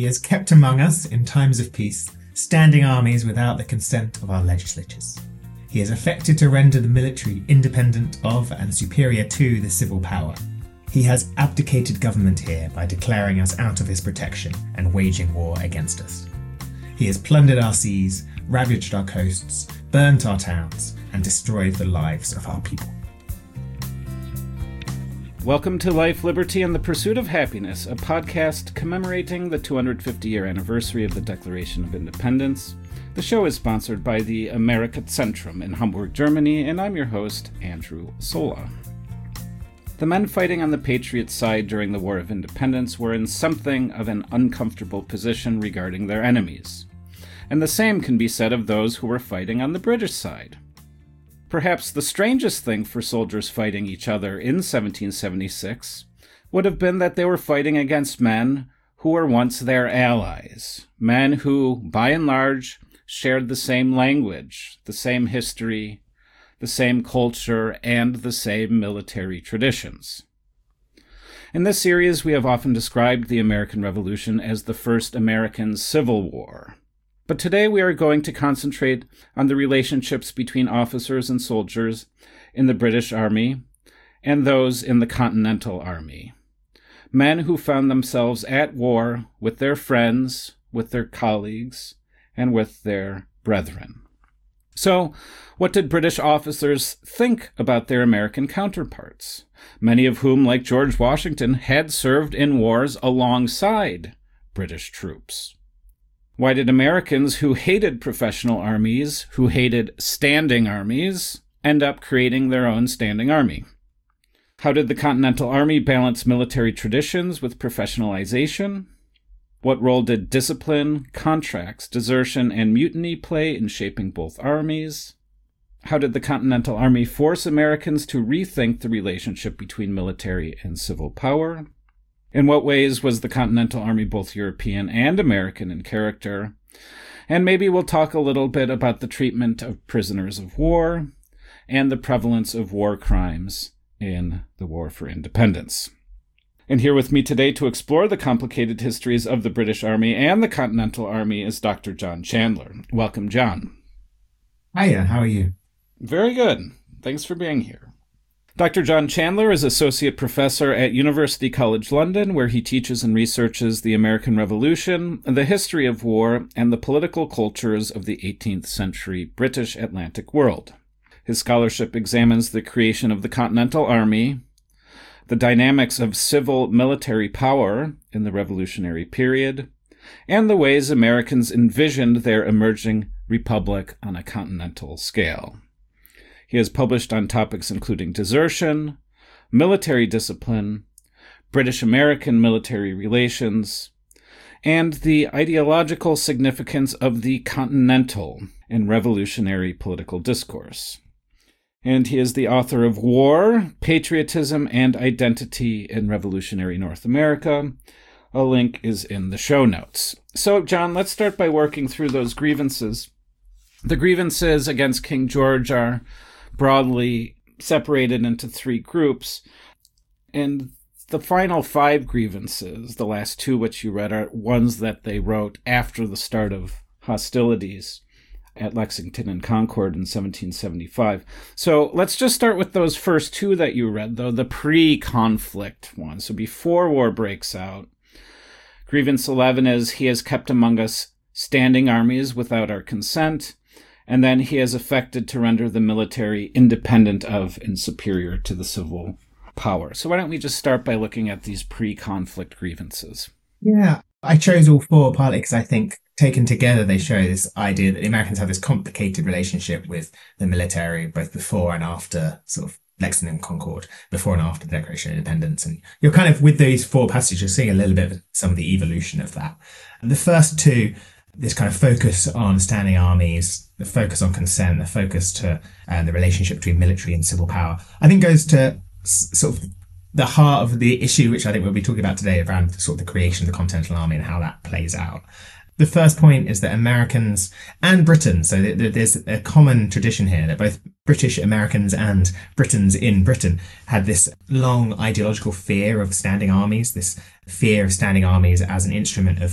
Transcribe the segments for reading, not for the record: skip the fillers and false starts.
has kept among us, in times of peace, standing armies without the consent of our legislatures. He has affected to render the military independent of and superior to the civil power. He has abdicated government here by declaring us out of his protection and waging war against us. He has plundered our seas, ravaged our coasts, burnt our towns, and destroyed the lives of our people. Welcome to Life, Liberty, and the Pursuit of Happiness, a podcast commemorating the 250-year anniversary of the Declaration of Independence. The show is sponsored by the Amerika-Zentrum in Hamburg, Germany, and I'm your host, Andrew Sola. The men fighting on the Patriots' side during the War of Independence were in something of an uncomfortable position regarding their enemies. And the same can be said of those who were fighting on the British side. Perhaps the strangest thing for soldiers fighting each other in 1776 would have been that they were fighting against men who were once their allies, men who, by and large, shared the same language, the same history, the same culture, and the same military traditions. In this series, we have often described the American Revolution as the first American Civil War. But today we are going to concentrate on the relationships between officers and soldiers in the British Army and those in the Continental Army. Men who found themselves at war with their friends, with their colleagues, and with their brethren. So, what did British officers think about their American counterparts, many of whom, like George Washington, had served in wars alongside British troops? Why did Americans who hated professional armies, who hated standing armies, end up creating their own standing army? How did the Continental Army balance military traditions with professionalization? What role did discipline, contracts, desertion, and mutiny play in shaping both armies? How did the Continental Army force Americans to rethink the relationship between military and civil power? In what ways was the Continental Army both European and American in character? And maybe we'll talk a little bit about the treatment of prisoners of war and the prevalence of war crimes in the War for Independence. And here with me today to explore the complicated histories of the British Army and the Continental Army is Dr. John Chandler. Welcome, John. Hiya, how are you? Very good. Thanks for being here. Dr. John Chandler is Associate Professor at University College London, where he teaches and researches the American Revolution, the history of war, and the political cultures of the 18th century British Atlantic world. His scholarship examines the creation of the Continental Army, the dynamics of civil-military power in the Revolutionary period, and the ways Americans envisioned their emerging republic on a continental scale. He has published on topics including desertion, military discipline, British-American military relations, and the ideological significance of the Continental in revolutionary political discourse. And he is the author of War, Patriotism, and Identity in Revolutionary North America. A link is in the show notes. So, John, let's start by working through those grievances. The grievances against King George are broadly separated into three groups. And the final five grievances, the last two which you read, are ones that they wrote after the start of hostilities at Lexington and Concord in 1775. So let's just start with those first two that you read, though, the pre-conflict ones. So before war breaks out, grievance 11 is, he has kept among us standing armies without our consent, and then he has affected to render the military independent of and superior to the civil power. So why don't we just start by looking at these pre-conflict grievances? Yeah, I chose all four partly because I think taken together they show this idea that the Americans have this complicated relationship with the military, both before and after sort of Lexington and Concord, before and after the Declaration of Independence. And you're kind of, with these four passages, you're seeing a little bit of some of the evolution of that. And the first two, this kind of focus on standing armies, the focus on consent, the focus to the relationship between military and civil power, I think goes to sort of the heart of the issue, which I think we'll be talking about today, around sort of the creation of the Continental Army and how that plays out. The first point is that Americans and Britain, so there's a common tradition here that both British Americans and Britons in Britain had this long ideological fear of standing armies, this fear of standing armies as an instrument of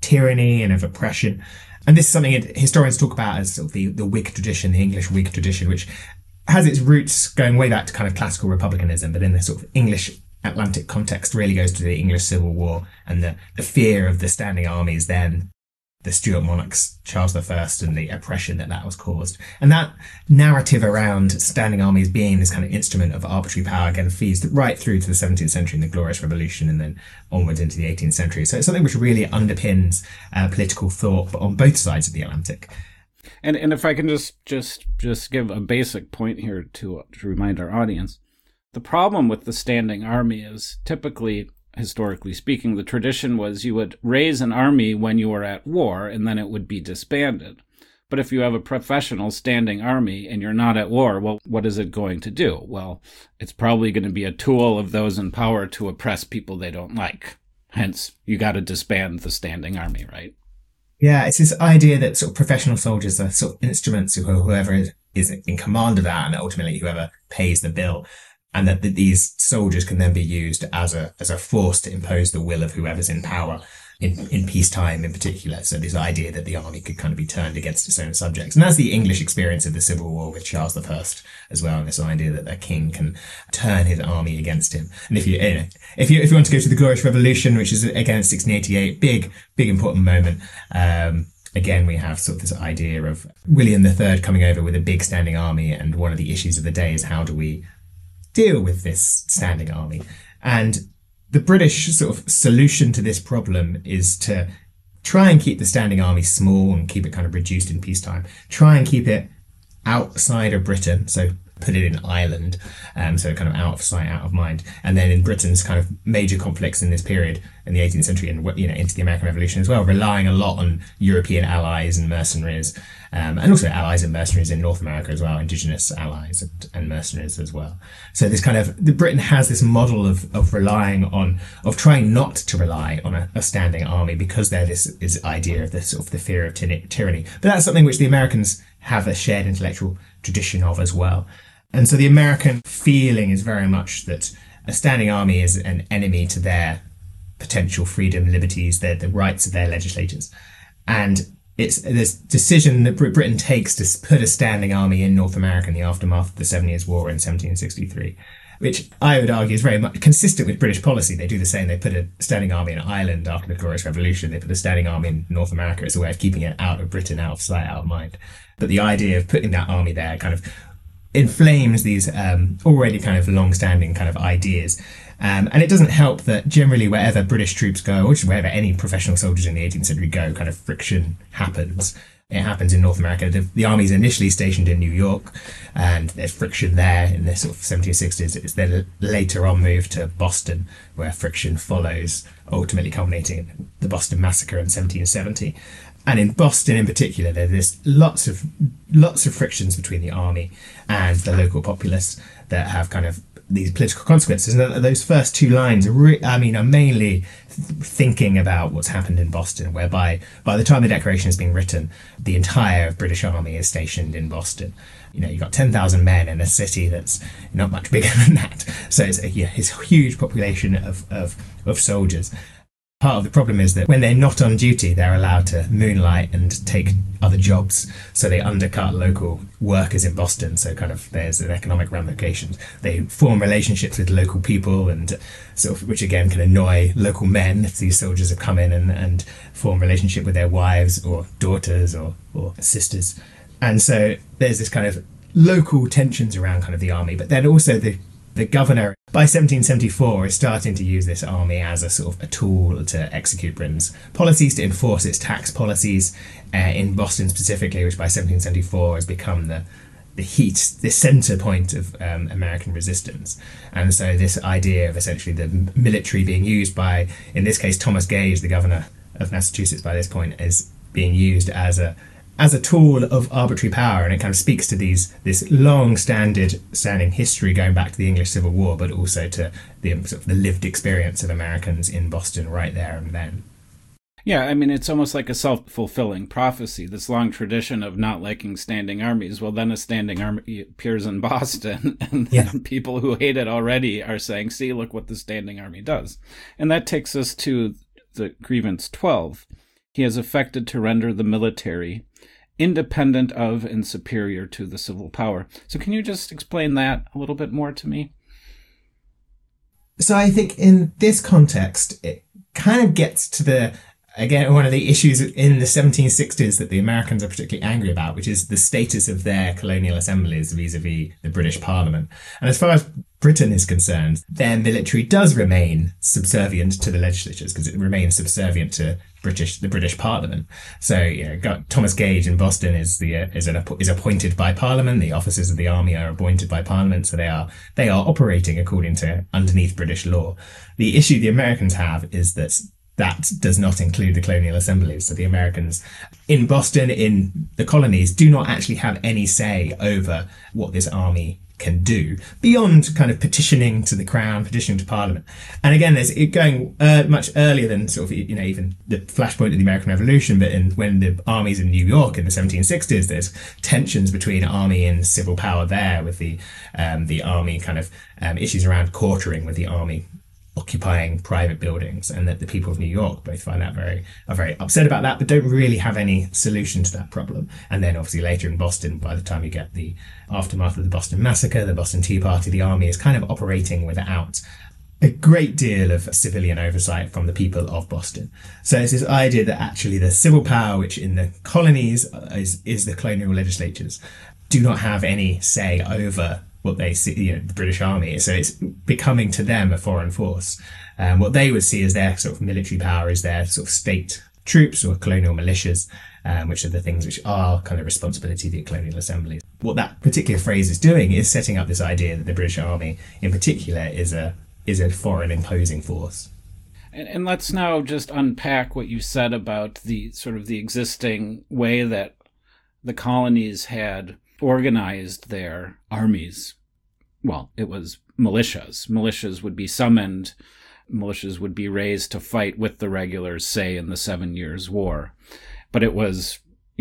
tyranny and of oppression. And this is something historians talk about as sort of the Whig tradition, the English Whig tradition, which has its roots going way back to kind of classical republicanism, but in the sort of English Atlantic context really goes to the English Civil War and the fear of the standing armies then, the Stuart monarchs, Charles I, and the oppression that was caused. And that narrative around standing armies being this kind of instrument of arbitrary power again feeds right through to the 17th century and the Glorious Revolution and then onwards into the 18th century. So it's something which really underpins political thought on both sides of the Atlantic. And if I can just give a basic point here to remind our audience, the problem with the standing army is typically, historically speaking, the tradition was you would raise an army when you were at war and then it would be disbanded. But if you have a professional standing army and you're not at war, well, what is it going to do? Well, it's probably going to be a tool of those in power to oppress people they don't like. Hence, you got to disband the standing army, right? Yeah, it's this idea that sort of professional soldiers are sort of instruments who whoever is in command of that and ultimately whoever pays the bill. And that these soldiers can then be used as a force to impose the will of whoever's in power in peacetime in particular. So this idea that the army could kind of be turned against its own subjects. And that's the English experience of the Civil War with Charles I as well. And this idea that a king can turn his army against him. And if you want to go to the Glorious Revolution, which is again 1688, big important moment. Again, we have sort of this idea of William III coming over with a big standing army. And one of the issues of the day is how do we deal with this standing army? And the British sort of solution to this problem is to try and keep the standing army small and keep it kind of reduced in peacetime. Try and keep it outside of Britain. So put it in Ireland. So kind of out of sight, out of mind. And then in Britain's kind of major conflicts in this period in the 18th century and, into the American Revolution as well, relying a lot on European allies and mercenaries, and also allies and mercenaries in North America as well, indigenous allies and mercenaries as well. So this kind of, Britain has this model of relying on, of trying not to rely on a standing army because there is idea of this sort of the fear of tyranny. But that's something which the Americans have a shared intellectual tradition of as well. And so the American feeling is very much that a standing army is an enemy to their potential freedom, liberties, the rights of their legislators. And it's this decision that Britain takes to put a standing army in North America in the aftermath of the 7 Years' War in 1763, which I would argue is very much consistent with British policy. They do the same. They put a standing army in Ireland after the Glorious Revolution. They put a standing army in North America as a way of keeping it out of Britain, out of sight, out of mind. But the idea of putting that army there kind of inflames these already kind of long-standing kind of ideas. And it doesn't help that generally wherever British troops go, or just wherever any professional soldiers in the 18th century go, kind of friction happens. It happens in North America. The army's initially stationed in New York, and there's friction there in the sort of 1760s. It's then later on moved to Boston, where friction follows, ultimately culminating in the Boston Massacre in 1770. And in Boston in particular, there's lots of frictions between the army and the local populace that have kind of these political consequences. And those first two lines are mainly thinking about what's happened in Boston, whereby by the time the Declaration is being written, the entire British army is stationed in Boston. You've got 10,000 men in a city that's not much bigger than that. So it's a huge population of soldiers. Part of the problem is that when they're not on duty, they're allowed to moonlight and take other jobs. So they undercut local workers in Boston. So kind of there's an economic ramifications. They form relationships with local people and sort of, which again can annoy local men if these soldiers have come in and form relationship with their wives or daughters or sisters. And so there's this kind of local tensions around kind of the army, but then also the governor by 1774 is starting to use this army as a sort of a tool to execute Britain's policies, to enforce its tax policies in Boston specifically, which by 1774 has become the center point of American resistance. And so this idea of essentially the military being used by, in this case, Thomas Gage, the governor of Massachusetts by this point, is being used as a tool of arbitrary power, and it kind of speaks to this long-standing history going back to the English Civil War, but also to the lived experience of Americans in Boston right there and then. Yeah, it's almost like a self-fulfilling prophecy, this long tradition of not liking standing armies. Well, then a standing army appears in Boston, and then people who hate it already are saying, see, look what the standing army does. And that takes us to the grievance 12. he has effected to render the military independent of and superior to the civil power. So can you just explain that a little bit more to me? So I think in this context, it kind of gets to again, one of the issues in the 1760s that the Americans are particularly angry about, which is the status of their colonial assemblies vis-a-vis the British Parliament. And as far as Britain is concerned, their military does remain subservient to the legislatures because it remains subservient to the British Parliament. So, Thomas Gage in Boston is appointed by Parliament. The officers of the army are appointed by Parliament, so they are operating according to underneath British law. The issue the Americans have is that does not include the colonial assemblies. So the Americans in Boston, in the colonies, do not actually have any say over what this army can do beyond kind of petitioning to the Crown, petitioning to Parliament. And again, there's it going much earlier than sort of, even the flashpoint of the American Revolution, but when the armies in New York in the 1760s, there's tensions between army and civil power there with the army kind of issues around quartering with the army occupying private buildings, and that the people of New York both find that are very upset about that, but don't really have any solution to that problem. And then obviously later in Boston, by the time you get the aftermath of the Boston Massacre, the Boston Tea Party, the army is kind of operating without a great deal of civilian oversight from the people of Boston. So it's this idea that actually the civil power, which in the colonies is the colonial legislatures, do not have any say over what they see, the British Army. So it's becoming to them a foreign force. What they would see as their sort of military power is their sort of state troops or colonial militias, which are the things which are kind of responsibility of the colonial assemblies. What that particular phrase is doing is setting up this idea that the British Army in particular is a foreign imposing force. And let's now just unpack what you said about the sort of the existing way that the colonies had organized their armies. Well, it was militias. Militias would be summoned. Militias would be raised to fight with the regulars, say, in the 7 Years' War. But it was,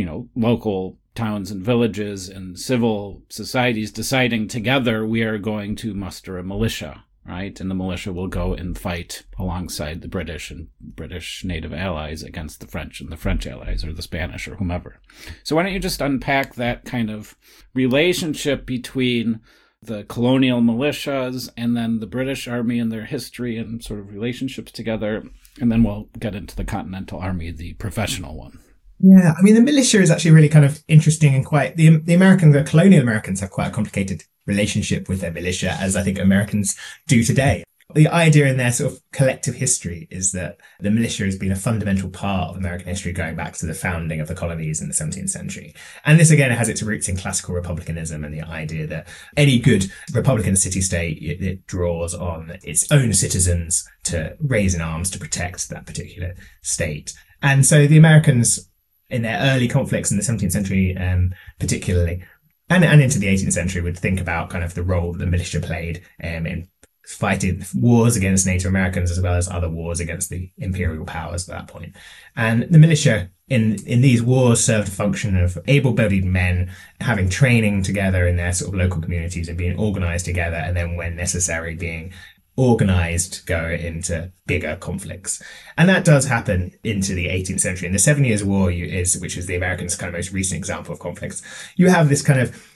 local towns and villages and civil societies deciding together, we are going to muster a militia, right? And the militia will go and fight alongside the British and British native allies against the French and the French allies, or the Spanish, or whomever. So why don't you just unpack that kind of relationship between the colonial militias and then the British Army and their history and sort of relationships together, and then we'll get into the Continental Army, the professional one. Yeah, I mean, the militia is actually really kind of interesting, and quite the colonial Americans have quite a complicated relationship with their militia, as I think Americans do today. The idea in their sort of collective history is that the militia has been a fundamental part of American history going back to the founding of the colonies in the 17th century. And this again has its roots in classical republicanism and the idea that any good republican city-state, it draws on its own citizens to raise in arms to protect that particular state. And so the Americans in their early conflicts in the 17th century, particularly, and into the 18th century, would think about kind of the role that the militia played in fighting wars against Native Americans as well as other wars against the imperial powers at that point. And the militia in these wars served a function of able-bodied men having training together in their sort of local communities and being organized together, and then when necessary being organized to go into bigger conflicts. And that does happen into the 18th century. In the 7 Years' War, which is the Americans' kind of most recent example of conflicts, you have this kind of,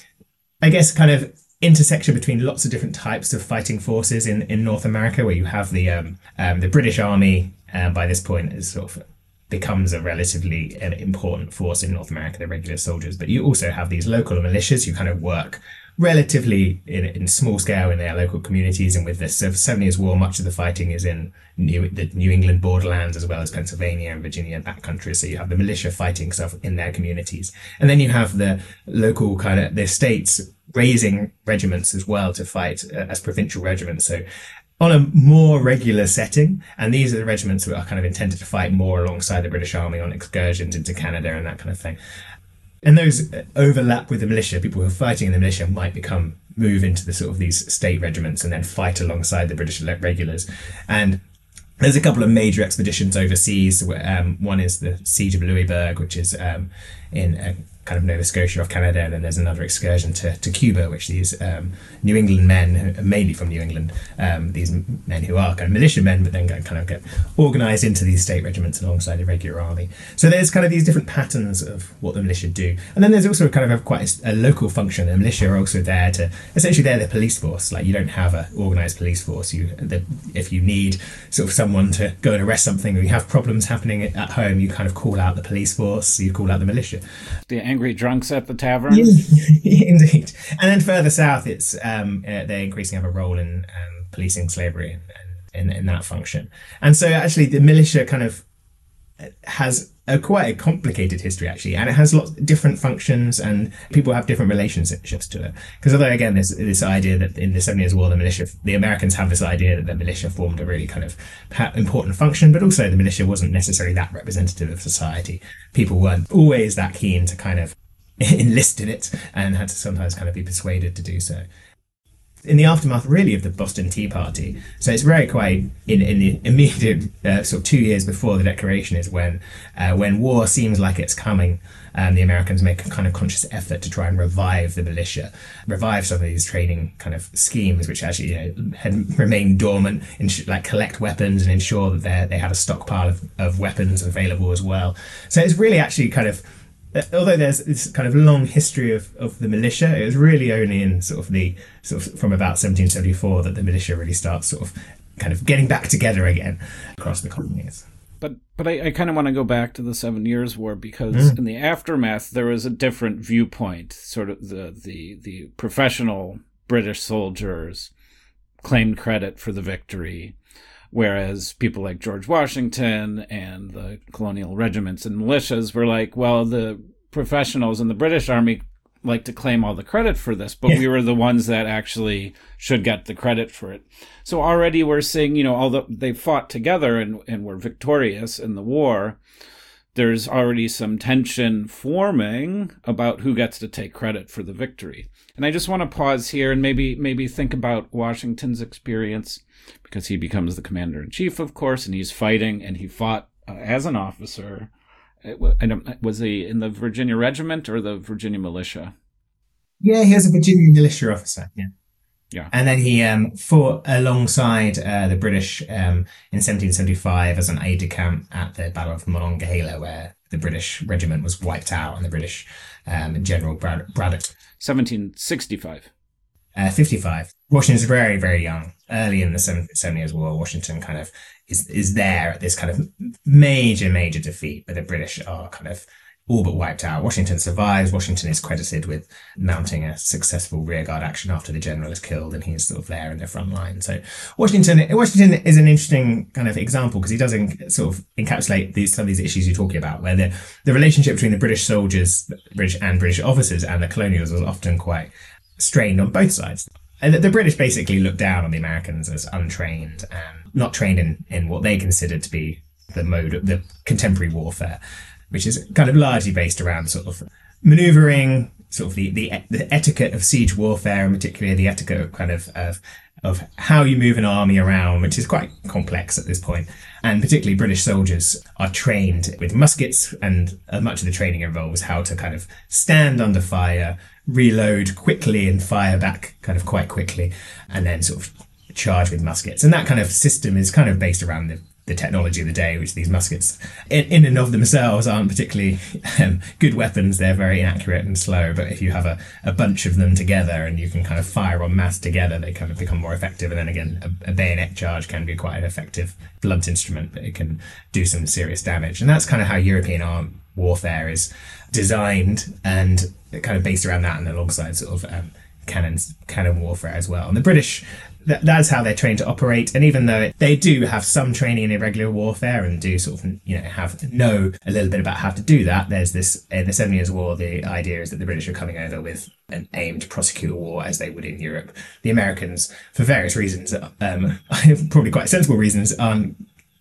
intersection between lots of different types of fighting forces in North America, where you have the British Army, by this point is sort of becomes a relatively important force in North America, the regular soldiers. But you also have these local militias who kind of work relatively in small scale in their local communities. And with the 7 Years' War, much of the fighting is in the New England borderlands, as well as Pennsylvania and Virginia and that country. So you have the militia fighting stuff in their communities. And then you have the local the states raising regiments as well to fight as provincial regiments. So on a more regular setting. And these are the regiments that are kind of intended to fight more alongside the British Army on excursions into Canada and that kind of thing. And those overlap with the militia. People who are fighting in the militia might move into the sort of these state regiments and then fight alongside the British regulars. And there's a couple of major expeditions overseas. One is the Siege of Louisburg, which is in kind of Nova Scotia off Canada, and then there's another excursion to Cuba, which these New England men, mainly from New England, these men who are kind of militia-men, but then kind of get organised into these state regiments alongside the regular army. So there's kind of these different patterns of what the militia do. And then there's also kind of quite a local function. The militia are also there to, essentially they're the police force. Like, you don't have an organised police force. If you need sort of someone to go and arrest something, or you have problems happening at home, you kind of call out the police force, you call out the militia. The angry drunks at the tavern. Indeed. And then further south, it's they increasingly have a role in policing slavery and in that function. And so actually the militia kind of has quite a complicated history, actually, and it has lots of different functions, and people have different relationships to it. Because although, again, there's this idea that in the 7 Years' War, the Americans have this idea that the militia formed a really kind of important function, but also the militia wasn't necessarily that representative of society. People weren't always that keen to kind of enlist in it, and had to sometimes kind of be persuaded to do so. In the aftermath, really, of the Boston Tea Party, so it's very quite in the immediate sort of 2 years before the Declaration is when war seems like it's coming. The Americans make a kind of conscious effort to try and revive the militia, revive some of these training kind of schemes, which actually had remained dormant, like collect weapons and ensure that they had a stockpile of weapons available as well. So it's really actually kind of, although there's this kind of long history of the militia, it was really only in sort of from about 1774 that the militia really starts sort of kind of getting back together again across the colonies. But I kind of want to go back to the 7 Years' War, because in the aftermath there was a different viewpoint. Sort of the professional British soldiers claimed credit for the victory, whereas people like George Washington and the colonial regiments and militias were like, well, the professionals in the British Army like to claim all the credit for this, but we were the ones that actually should get the credit for it. So already we're seeing, although they fought together and were victorious in the war, there's already some tension forming about who gets to take credit for the victory. And I just want to pause here and maybe think about Washington's experience, because he becomes the commander-in-chief, of course, and he's fighting, and he fought as an officer. Was he in the Virginia Regiment or the Virginia Militia? Yeah, he was a Virginia militia officer. Yeah. And then he fought alongside the British in 1775 as an aide-de-camp at the Battle of Monongahela, where the British regiment was wiped out, and the British General Braddock. 1765. 55. Washington's very, very young. Early in the 7 Years' War, Washington kind of is there at this kind of major defeat, but the British are kind of all but wiped out. Washington survives. Washington is credited with mounting a successful rearguard action after the general is killed, and he's sort of there in the front line. So Washington is an interesting kind of example, because he does sort of encapsulate some of these issues you're talking about, where the relationship between the British soldiers, British officers, and the colonials was often quite strained on both sides. And the British basically looked down on the Americans as untrained and not trained in what they considered to be the mode of the contemporary warfare, which is kind of largely based around sort of maneuvering, sort of the etiquette of siege warfare, and particularly the etiquette of kind of how you move an army around, which is quite complex at this point. And particularly British soldiers are trained with muskets, and much of the training involves how to kind of stand under fire, reload quickly and fire back kind of quite quickly, and then sort of charge with muskets. And that kind of system is kind of based around the technology of the day, which these muskets in and of themselves aren't particularly good weapons. They're very inaccurate and slow, but if you have a bunch of them together and you can kind of fire en masse together, they kind of become more effective. And then again, a bayonet charge can be quite an effective blunt instrument, but it can do some serious damage. And that's kind of how European armed warfare is designed, and kind of based around that, and alongside sort of cannon warfare as well. And the British, that's how they're trained to operate. And even though they do have some training in irregular warfare and do sort of know a little bit about how to do that, there's this in the 7 Years' War, the idea is that the British are coming over with an aim to prosecute a war as they would in Europe. The Americans, for various reasons, probably quite sensible reasons, aren't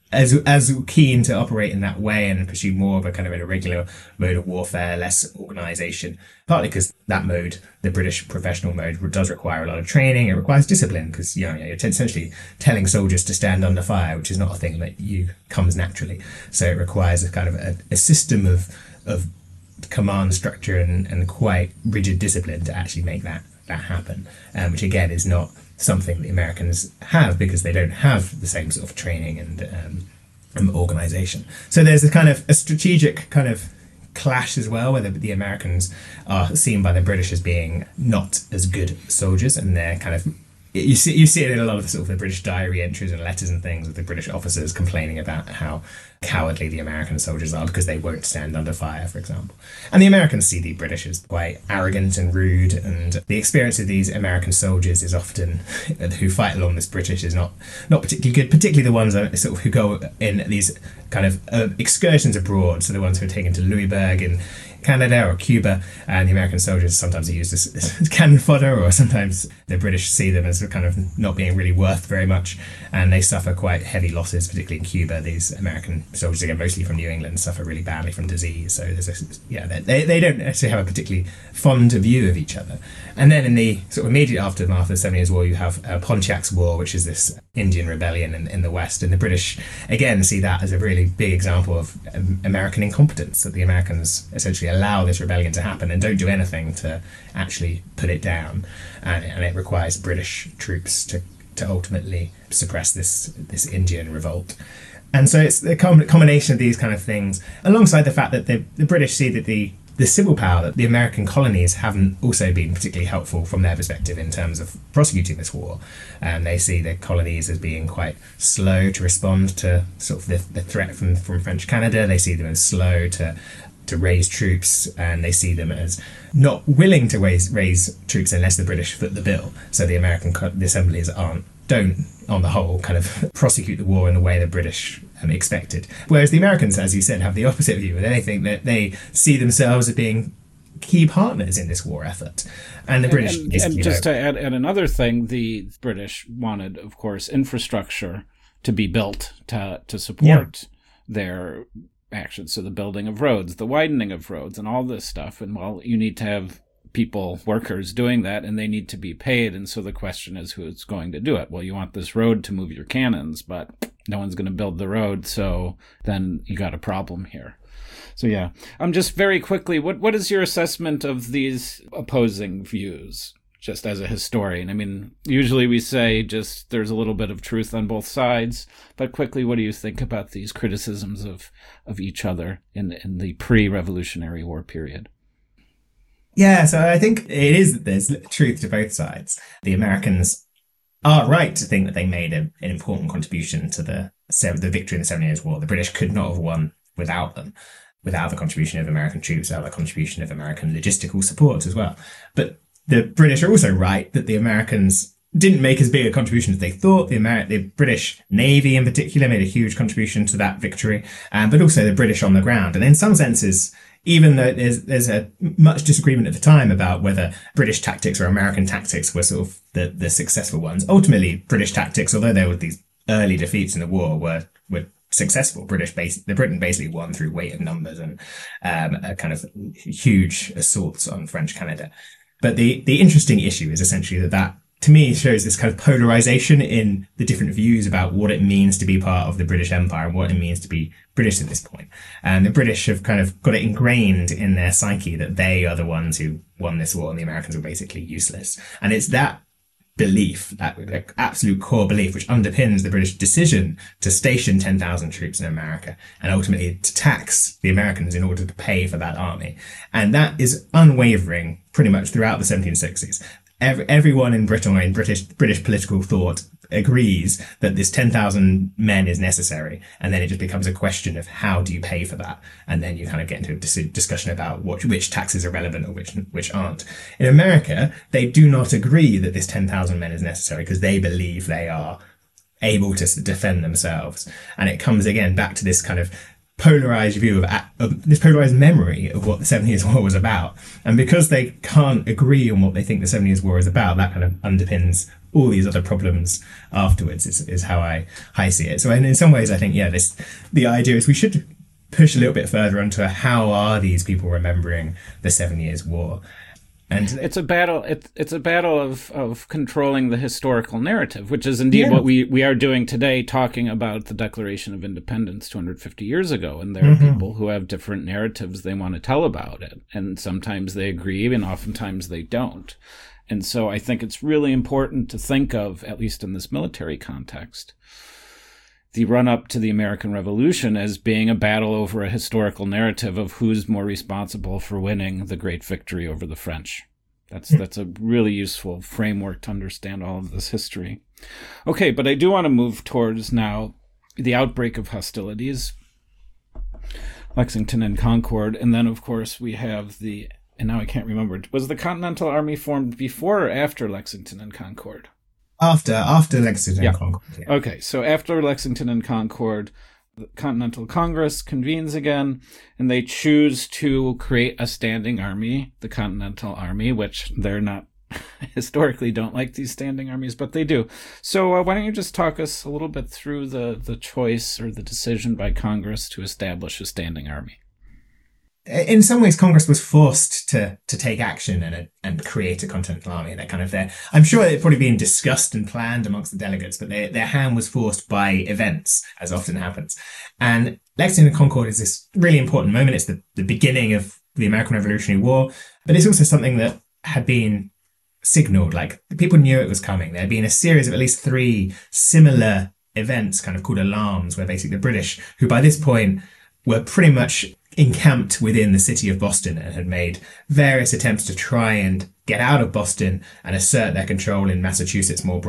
as keen to operate in that way and pursue more of a kind of an irregular mode of warfare, less organisation, partly because that mode, the British professional mode, does require a lot of training. It requires discipline, because you're essentially telling soldiers to stand under fire, which is not a thing that comes naturally. So it requires a kind of a system of command structure and quite rigid discipline to actually make that happen, which again is not something the Americans have because they don't have the same sort of training and organization. So there's a kind of a strategic kind of clash as well, where the Americans are seen by the British as being not as good soldiers, and they're kind of you see it in a lot of the sort of the British diary entries and letters and things, with the British officers complaining about how cowardly the American soldiers are because they won't stand under fire, for example. And the Americans see the British as quite arrogant and rude, and the experience of these American soldiers is often who fight along this British is not particularly good, particularly the ones that sort of who go in these kind of excursions abroad, so the ones who are taken to Louisburg in Canada or Cuba, and the American soldiers sometimes are used as cannon fodder, or sometimes the British see them as kind of not being really worth very much, and they suffer quite heavy losses, particularly in Cuba. These American soldiers, again mostly from New England, suffer really badly from disease, so they don't actually have a particularly fond view of each other. And then in the sort of immediate aftermath of the 7 Years' War, you have Pontiac's War, which is this Indian rebellion in the West, and the British again see that as a really big example of American incompetence, that the Americans essentially allow this rebellion to happen and don't do anything to actually put it down, and it requires British troops to ultimately suppress this Indian revolt. And so it's the combination of these kind of things, alongside the fact that the British see that the civil power, that the American colonies haven't also been particularly helpful from their perspective in terms of prosecuting this war. And they see the colonies as being quite slow to respond to sort of the threat from French Canada. They see them as slow to raise troops, and they see them as not willing to raise troops unless the British foot the bill. So the American assemblies don't, on the whole, kind of prosecute the war in the way the British expected. Whereas the Americans, as you said, have the opposite view. They think that they see themselves as being key partners in this war effort. And the British... And just to add another thing, the British wanted, of course, infrastructure to be built to support their actions. So the building of roads, the widening of roads, and all this stuff. And well, you need to have workers doing that, and they need to be paid. And so the question is, who's going to do it? Well, you want this road to move your cannons, but no one's going to build the road. So then you got a problem here. So yeah, just very quickly, what is your assessment of these opposing views? Just as a historian, I mean, usually we say just there's a little bit of truth on both sides, but quickly, what do you think about these criticisms of each other in the pre-Revolutionary War period? Yeah, so I think it is that there's truth to both sides. The Americans are right to think that they made an important contribution to the victory in the 7 Years' War. The British could not have won without them, without the contribution of American troops, without the contribution of American logistical support as well. But the British are also right that the Americans didn't make as big a contribution as they thought. The British Navy in particular made a huge contribution to that victory, but also the British on the ground. And in some senses, even though there's a much disagreement at the time about whether British tactics or American tactics were sort of the successful ones, ultimately British tactics, although there were these early defeats in the war, were successful. Britain basically won through weight of numbers and a kind of huge assaults on French Canada. But the interesting issue is essentially that to me shows this kind of polarization in the different views about what it means to be part of the British Empire and what it means to be British at this point. And the British have kind of got it ingrained in their psyche that they are the ones who won this war and the Americans were basically useless. And it's that belief, that absolute core belief, which underpins the British decision to station 10,000 troops in America and ultimately to tax the Americans in order to pay for that army. And that is unwavering pretty much throughout the 1760s. Everyone in Britain or in British political thought agrees that this 10,000 men is necessary. And then it just becomes a question of how do you pay for that? And then you kind of get into a discussion about which taxes are relevant or which aren't. In America, they do not agree that this 10,000 men is necessary because they believe they are able to defend themselves. And it comes again back to this kind of polarized view of this polarized memory of what the 7 Years' War was about. And because they can't agree on what they think the 7 Years' War is about, that kind of underpins all these other problems afterwards is how I see it. So in some ways, I think, the idea is we should push a little bit further onto how are these people remembering the 7 Years' War. And it's a battle. It's a battle of controlling the historical narrative, which is indeed what we are doing today, talking about the Declaration of Independence 250 years ago. And there are people who have different narratives they want to tell about it, and sometimes they agree, and oftentimes they don't. And so I think it's really important to think of, at least in this military context, the run-up to the American Revolution as being a battle over a historical narrative of who's more responsible for winning the great victory over the French. That's a really useful framework to understand all of this history. Okay, but I do want to move towards now the outbreak of hostilities, Lexington and Concord, and then, of course, we have and now I can't remember, was the Continental Army formed before or after Lexington and Concord? After Lexington and Concord. Yeah. Okay, so after Lexington and Concord, the Continental Congress convenes again, and they choose to create a standing army, the Continental Army, which they're not, historically don't like these standing armies, but they do. So why don't you just talk us a little bit through the choice or the decision by Congress to establish a standing army? In some ways, Congress was forced to take action and create a Continental Army. They're kind of there. I'm sure it had probably been discussed and planned amongst the delegates, but their hand was forced by events, as often happens. And Lexington and Concord is this really important moment. It's the beginning of the American Revolutionary War, but it's also something that had been signaled. Like, people knew it was coming. There had been a series of at least 3 similar events, kind of called alarms, where basically the British, who by this point were pretty much encamped within the city of Boston and had made various attempts to try and get out of Boston and assert their control in Massachusetts more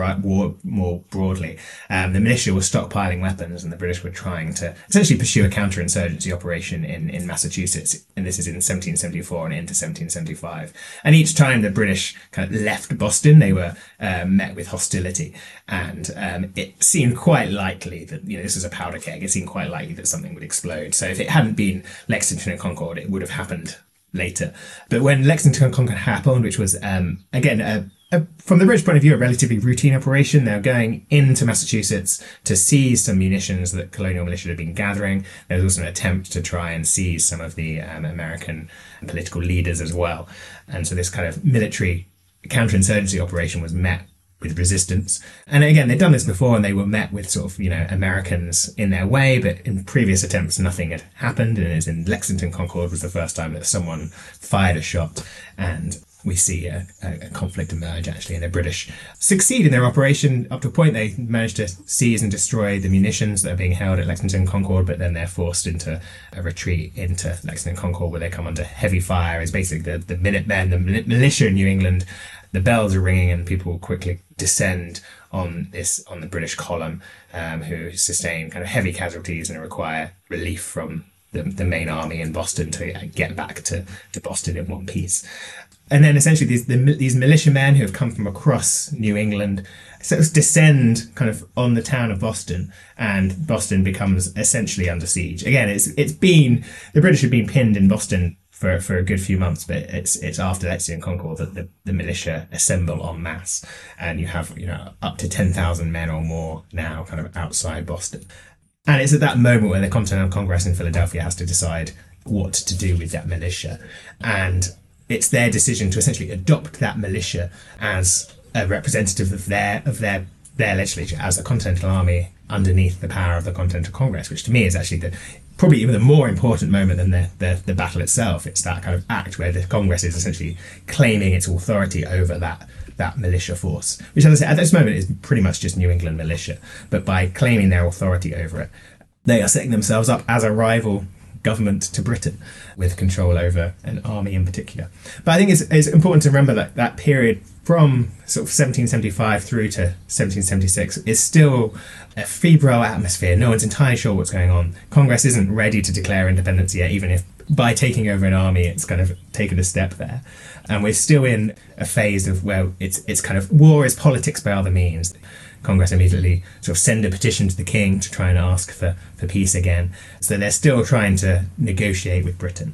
broadly. The militia was stockpiling weapons, and the British were trying to essentially pursue a counterinsurgency operation in Massachusetts. And this is in 1774 and into 1775. And each time the British kind of left Boston, they were met with hostility. And it seemed quite likely that, this was a powder keg. It seemed quite likely that something would explode. So if it hadn't been Lexington and Concord, it would have happened later. But when Lexington and Concord happened, which was, again, from the British point of view, a relatively routine operation, they were going into Massachusetts to seize some munitions that colonial militia had been gathering. There was also an attempt to try and seize some of the American political leaders as well. And so this kind of military counterinsurgency operation was met with resistance. And again, they'd done this before, and they were met with sort of, Americans in their way, but in previous attempts, nothing had happened. And as in Lexington Concord was the first time that someone fired a shot, and we see a conflict emerge, actually, and the British succeed in their operation. Up to a point, they managed to seize and destroy the munitions that are being held at Lexington Concord, but then they're forced into a retreat into Lexington Concord, where they come under heavy fire. It's basically the Minutemen, the militia in New England. The bells are ringing, and people quickly descend on the British column, who sustain kind of heavy casualties and require relief from the main army in Boston to get back to Boston in one piece. And then essentially these militiamen who have come from across New England sort of descend kind of on the town of Boston, and Boston becomes essentially under siege. Again, the British have been pinned in Boston for a good few months, but it's after Lexington and Concord that the militia assemble en masse, and you have up to 10,000 men or more now kind of outside Boston. And it's at that moment where the Continental Congress in Philadelphia has to decide what to do with that militia, and it's their decision to essentially adopt that militia as a representative of their legislature, as a Continental Army underneath the power of the Continental Congress, which to me is actually probably even a more important moment than the battle itself. It's that kind of act where the Congress is essentially claiming its authority over that militia force, which, as I said, at this moment is pretty much just New England militia. But by claiming their authority over it, they are setting themselves up as a rival government to Britain, with control over an army in particular. But I think it's important to remember that period from sort of 1775 through to 1776 is still a febrile atmosphere. No one's entirely sure what's going on. Congress isn't ready to declare independence yet, even if by taking over an army it's kind of taken a step there. And we're still in a phase of where it's kind of war is politics by other means. Congress immediately sort of send a petition to the king to try and ask for peace again. So they're still trying to negotiate with Britain.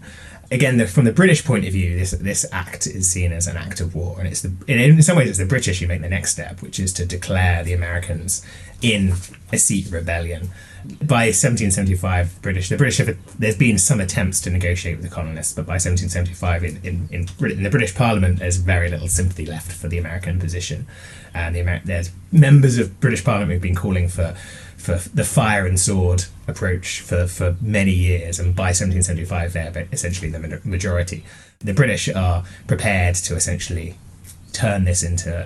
Again, from the British point of view, this act is seen as an act of war, and in some ways it's the British who make the next step, which is to declare the Americans in a seat rebellion. By 1775, the British there's been some attempts to negotiate with the colonists, but by 1775, in the British Parliament, there's very little sympathy left for the American position, and there's members of British Parliament who've been calling for the fire and sword approach for many years, and by 1775 they're essentially the majority. The British are prepared to essentially turn this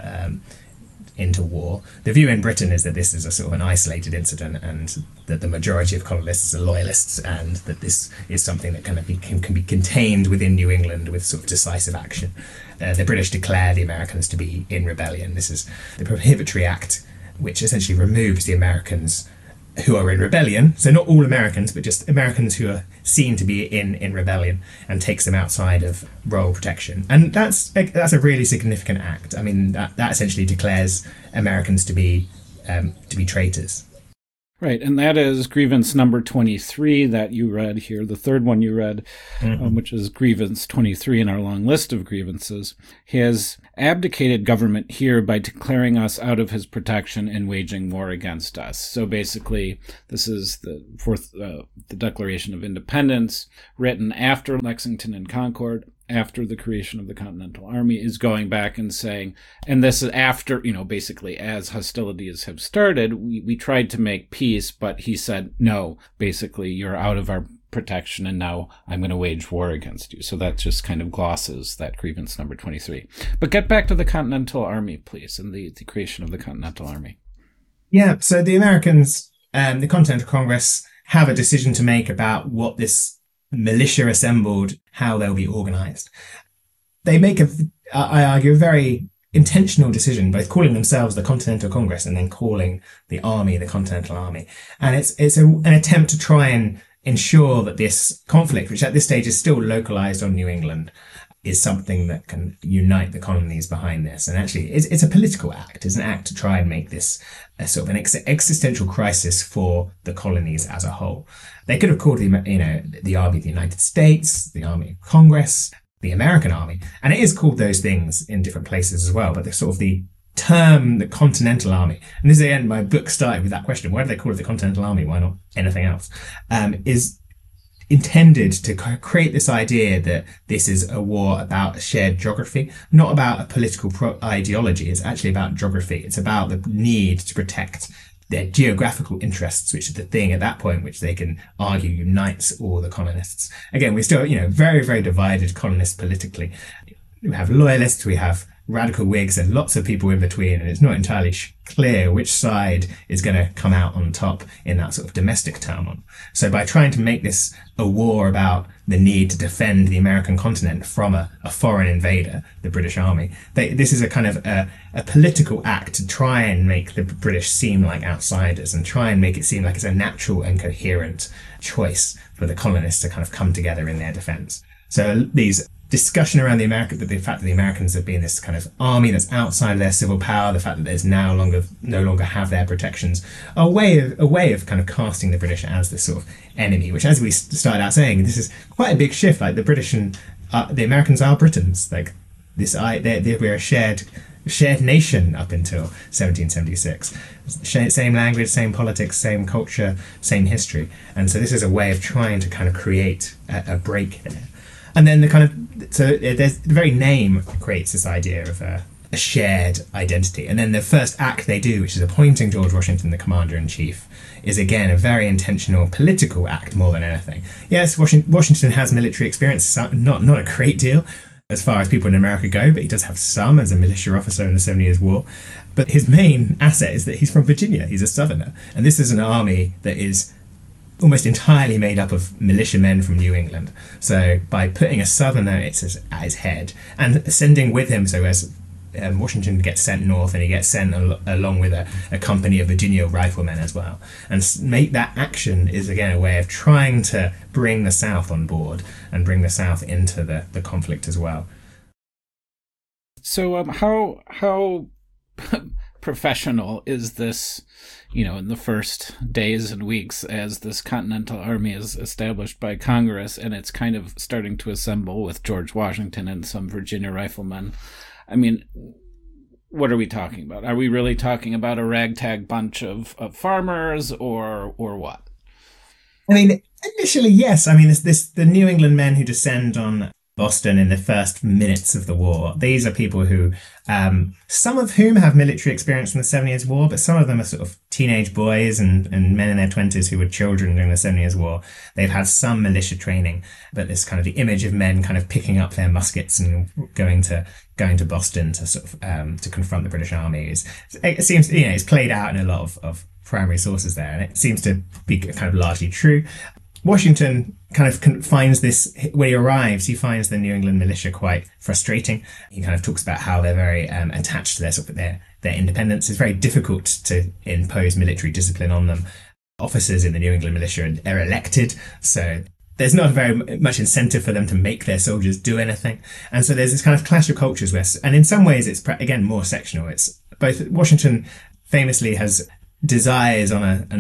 into war. The view in Britain is that this is a sort of an isolated incident, and that the majority of colonists are loyalists, and that this is something that can be contained within New England with sort of decisive action. The British declare the Americans to be in rebellion. This is the Prohibitory Act, which essentially removes the Americans who are in rebellion, so not all Americans, but just Americans who are seen to be in rebellion, and takes them outside of royal protection. And that's a really significant act. I mean, that essentially declares Americans to be traitors. Right, and that is grievance number 23 that you read here, the third one you read, which is grievance 23 in our long list of grievances. He has abdicated government here by declaring us out of his protection and waging war against us. So basically, this is the Declaration of Independence, written after Lexington and Concord, after the creation of the Continental Army, is going back and saying, and this is after, basically as hostilities have started, we tried to make peace, but he said, no, basically you're out of our protection and now I'm going to wage war against you. So that just kind of glosses that grievance number 23. But get back to the Continental Army, please, and the creation of the Continental Army. Yeah, so the Americans, the Continental Congress, have a decision to make about what this militia assembled, how they'll be organized. They make I argue, a very intentional decision, both calling themselves the Continental Congress and then calling the army the Continental Army. And it's an attempt to try and ensure that this conflict, which at this stage is still localized on New England, is something that can unite the colonies behind this. And actually, it's a political act. It's an act to try and make this a sort of an existential crisis for the colonies as a whole. They could have called the Army of the United States, the Army of Congress, the American Army, and it is called those things in different places as well. But they're sort of the term, the Continental Army, and this is the end. My book started with that question: why do they call it the Continental Army? Why not anything else? Is intended to create this idea that this is a war about a shared geography, not about a political ideology. It's actually about geography. It's about the need to protect their geographical interests, which is the thing at that point which they can argue unites all the colonists. Again, we're still, very, very divided colonists politically. We have loyalists, we have radical Whigs, and lots of people in between, and it's not entirely clear which side is going to come out on top in that sort of domestic turmoil. So by trying to make this a war about the need to defend the American continent from a foreign invader, the British Army, this is a kind of a political act to try and make the British seem like outsiders and try and make it seem like it's a natural and coherent choice for the colonists to kind of come together in their defense. So these discussion around the fact that the Americans have been this kind of army that's outside of their civil power, the fact that there's no longer have their protections, a way of kind of casting the British as this sort of enemy, which, as we started out saying, this is quite a big shift. Like the British and the Americans are Britons. Like this, we're a shared nation up until 1776. Same language, same politics, same culture, same history. And so this is a way of trying to kind of create a break there. And then the very name creates this idea of a shared identity. And then the first act they do, which is appointing George Washington the Commander-in-Chief, is again a very intentional political act more than anything. Yes, Washington has military experience, not a great deal as far as people in America go, but he does have some as a militia officer in the 7 Years' War. But his main asset is that he's from Virginia. He's a Southerner. And this is an army that is almost entirely made up of militiamen from New England. So by putting a Southerner at his head and sending with him, so as Washington gets sent north and he gets sent along with a company of Virginia riflemen as well. And make that action is again a way of trying to bring the South on board and bring the South into the conflict as well. So how professional is this, in the first days and weeks as this Continental Army is established by Congress and it's kind of starting to assemble with George Washington and some Virginia riflemen? I mean, what are we talking about? Are we really talking about a ragtag bunch of farmers or what? I mean, initially, yes. I mean, the New England men who descend on Boston in the first minutes of the war. These are people who, some of whom have military experience from the Seven Years' War, but some of them are sort of teenage boys and men in their 20s who were children during the Seven Years' War. They've had some militia training, but this kind of the image of men kind of picking up their muskets and going to Boston to sort of to confront the British Army it seems it's played out in a lot of primary sources there, and it seems to be kind of largely true. Washington kind of finds this, when he arrives, he finds the New England militia quite frustrating. He kind of talks about how they're very attached to their independence. It's very difficult to impose military discipline on them. Officers in the New England militia are elected, so there's not very much incentive for them to make their soldiers do anything. And so there's this kind of clash of cultures and in some ways it's, again, more sectional. It's both, Washington famously has desires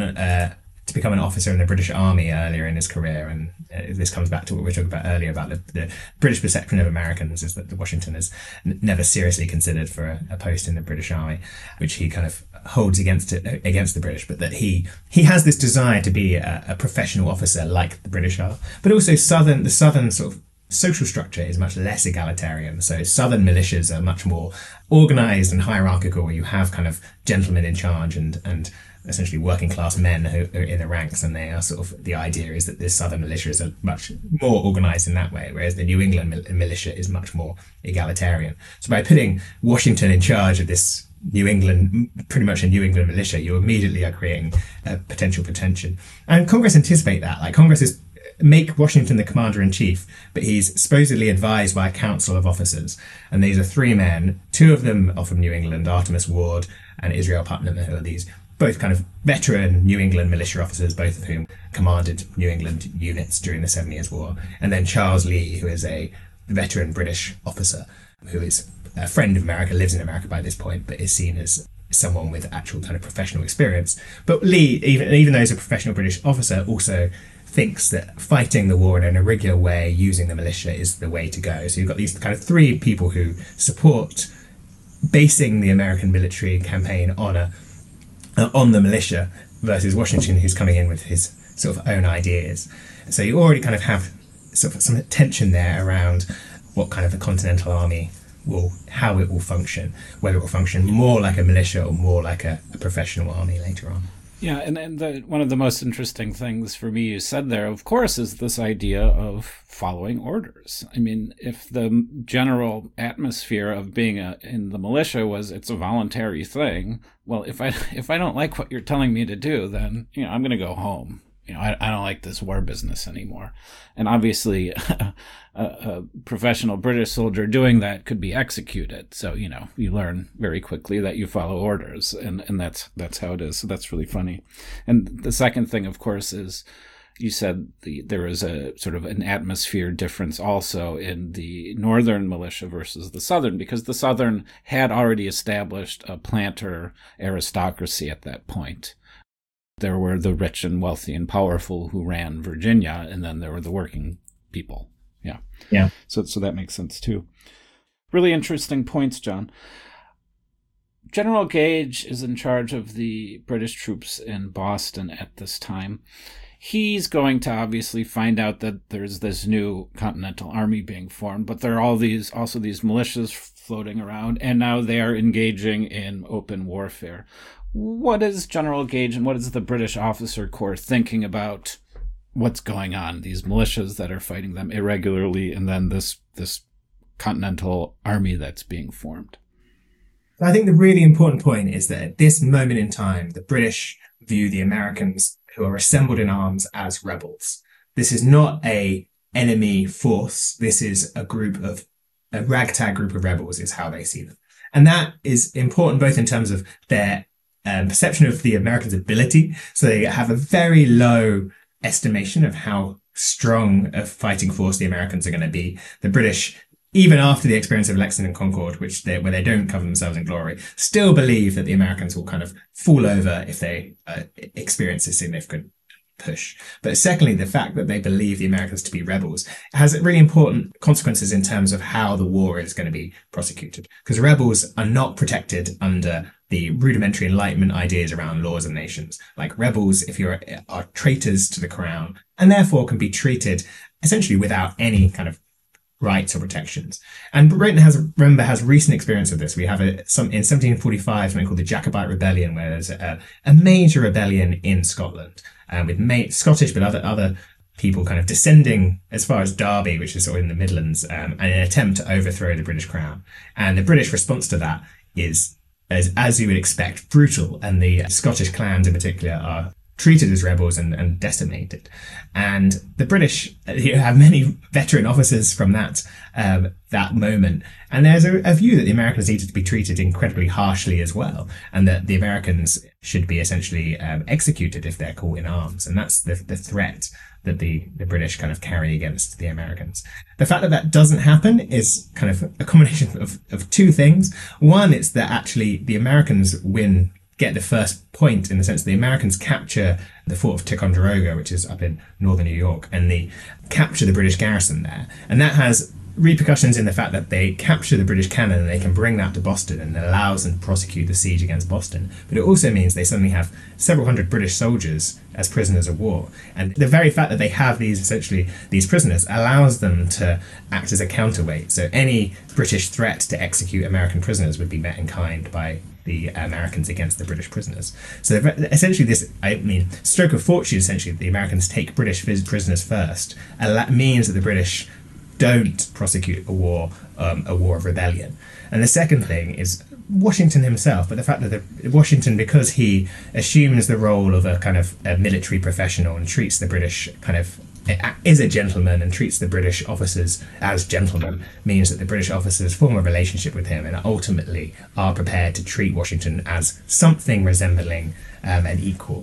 to become an officer in the British Army earlier in his career. And this comes back to what we were talking about earlier about the British perception of Americans is that Washington is never seriously considered for a post in the British Army, which he kind of holds against the British, but that he has this desire to be a professional officer like the British are. But also the Southern sort of social structure is much less egalitarian. So Southern militias are much more organized and hierarchical, where you have kind of gentlemen in charge and essentially working class men who are in the ranks, and they are sort of, the idea is that the Southern militias are much more organized in that way, whereas the New England militia is much more egalitarian. So by putting Washington in charge of this pretty much a New England militia, you immediately are creating a potential for tension. And Congress anticipate that. Like, Congress make Washington the commander-in-chief, but he's supposedly advised by a council of officers. And these are three men. Two of them are from New England, Artemus Ward and Israel Putnam, who are these both kind of veteran New England militia officers, both of whom commanded New England units during the 7 Years' War. And then Charles Lee, who is a veteran British officer, who is a friend of America, lives in America by this point, but is seen as someone with actual kind of professional experience. But Lee, even though he's a professional British officer, also thinks that fighting the war in an irregular way, using the militia, is the way to go. So you've got these kind of three people who support basing the American military campaign on the militia, versus Washington, who's coming in with his sort of own ideas. So you already kind of have sort of some tension there around what kind of the Continental Army how it will function, whether it will function more like a militia or more like a professional army later on. Yeah, and one of the most interesting things for me you said there, of course, is this idea of following orders. I mean, if the general atmosphere of being in the militia was it's a voluntary thing, well, if I don't like what you're telling me to do, then I'm going to go home. I don't like this war business anymore. And obviously, a professional British soldier doing that could be executed. So, you learn very quickly that you follow orders, and that's how it is. So that's really funny. And the second thing, of course, is you said there is a sort of an atmosphere difference also in the Northern militia versus the Southern, because the Southern had already established a planter aristocracy at that point. There were the rich and wealthy and powerful who ran Virginia, and then there were the working people. Yeah. So that makes sense too. Really interesting points, John. General Gage is in charge of the British troops in Boston at this time. He's going to obviously find out that there's this new Continental Army being formed, but there are these militias floating around, and now they are engaging in open warfare. What is General Gage and what is the British officer corps thinking about what's going on? These militias that are fighting them irregularly, and then this Continental Army that's being formed. I think the really important point is that at this moment in time, the British view the Americans who are assembled in arms as rebels. This is not a enemy force. This is a ragtag group of rebels is how they see them. And that is important both in terms of their perception of the Americans' ability. So they have a very low estimation of how strong a fighting force the Americans are going to be. The British even after the experience of Lexington and Concord, where they don't cover themselves in glory, still believe that the Americans will kind of fall over if they experience a significant push. But secondly, the fact that they believe the Americans to be rebels has really important consequences in terms of how the war is going to be prosecuted. Because rebels are not protected under the rudimentary Enlightenment ideas around laws and nations. Like rebels, if you're are traitors to the crown, and therefore can be treated essentially without any kind of rights or protections. And Britain has recent experience of this. We have in 1745 something called the Jacobite Rebellion, where there's a major rebellion in Scotland, with Scottish but other people kind of descending as far as Derby, which is sort of in the Midlands, in an attempt to overthrow the British crown. And the British response to that is, as you would expect, brutal. And the Scottish clans in particular are treated as rebels and decimated. And the British have many veteran officers from that moment. And there's a view that the Americans needed to be treated incredibly harshly as well, and that the Americans should be essentially executed if they're caught in arms. And that's the threat that the British kind of carry against the Americans. The fact that that doesn't happen is kind of a combination of two things. One, it's that actually the Americans get the first point, in the sense that the Americans capture the fort of Ticonderoga, which is up in northern New York, and they capture the British garrison there. And that has repercussions in the fact that they capture the British cannon and they can bring that to Boston, and it allows them to prosecute the siege against Boston. But it also means they suddenly have several hundred British soldiers as prisoners of war. And the very fact that they have these prisoners allows them to act as a counterweight. So any British threat to execute American prisoners would be met in kind by the Americans against the British prisoners. So essentially stroke of fortune, essentially, the Americans take British prisoners first, and that means that the British don't prosecute a war of rebellion. And the second thing is Washington himself, but the fact that Washington, because he assumes the role of a kind of a military professional and treats the British is a gentleman and treats the British officers as gentlemen, means that the British officers form a relationship with him and ultimately are prepared to treat Washington as something resembling an equal.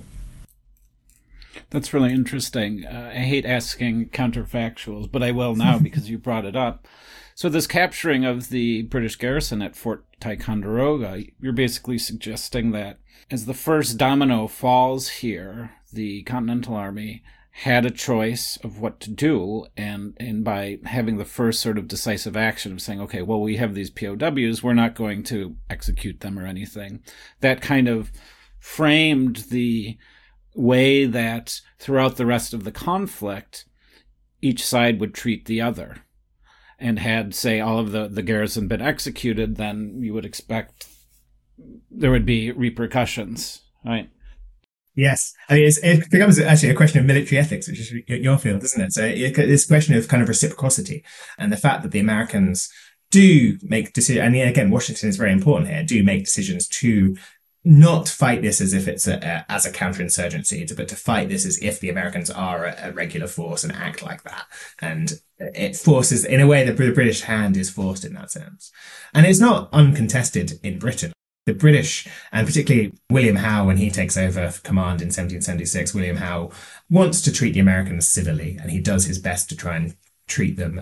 That's really interesting. I hate asking counterfactuals, but I will now because you brought it up. So this capturing of the British garrison at Fort Ticonderoga, you're basically suggesting that as the first domino falls here, the Continental Army had a choice of what to do, and by having the first sort of decisive action of saying, okay, well, we have these POWs, we're not going to execute them or anything, that kind of framed the way that throughout the rest of the conflict, each side would treat the other. And had, say, all of the garrison been executed, then you would expect there would be repercussions, right? Yes. I mean, it becomes actually a question of military ethics, which is your field, isn't it? So it's a question of kind of reciprocity, and the fact that the Americans do make decisions, and again, Washington is very important here, do make decisions to not fight this as if it's as a counterinsurgency, but to fight this as if the Americans are a regular force and act like that. And it forces, in a way, the British hand is forced in that sense. And it's not uncontested in Britain. The British, and particularly William Howe, when he takes over command in 1776, William Howe wants to treat the Americans civilly, and he does his best to try and treat them